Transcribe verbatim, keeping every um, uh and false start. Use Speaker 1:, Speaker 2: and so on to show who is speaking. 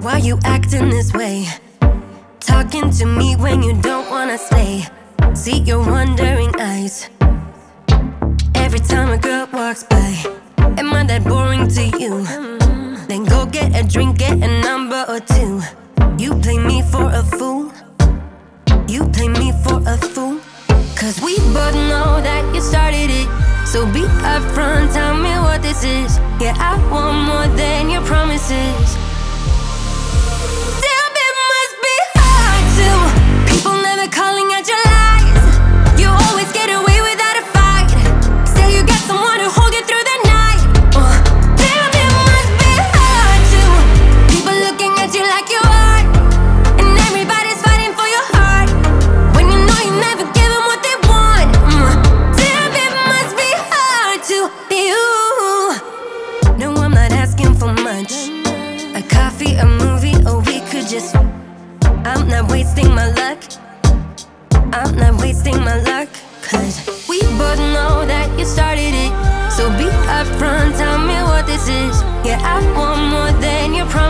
Speaker 1: Why you acting this way? Talking to me when you don't wanna stay. See your wondering eyes every time a girl walks by. Am I that boring to you? Then go get a drink, get a number or two. You play me for a fool. You play me for a fool. Cause we both know that you started it. So be upfront, tell me what this is. Yeah, I want more than your promises. Damn, it must be hard to people never calling out your lies. You always get away without a fight. Say you got someone to hold you through the night. uh, Damn, it must be hard to people looking at you like you are, and everybody's fighting for your heart when you know you never give them what they want. mm. Damn, it must be hard to be you. No, I'm not asking for much. A coffee, a movie, or we could just. I'm not wasting my luck. I'm not wasting my luck. Cause we both know that you started it. So be upfront, tell me what this is. Yeah, I want more than your promise.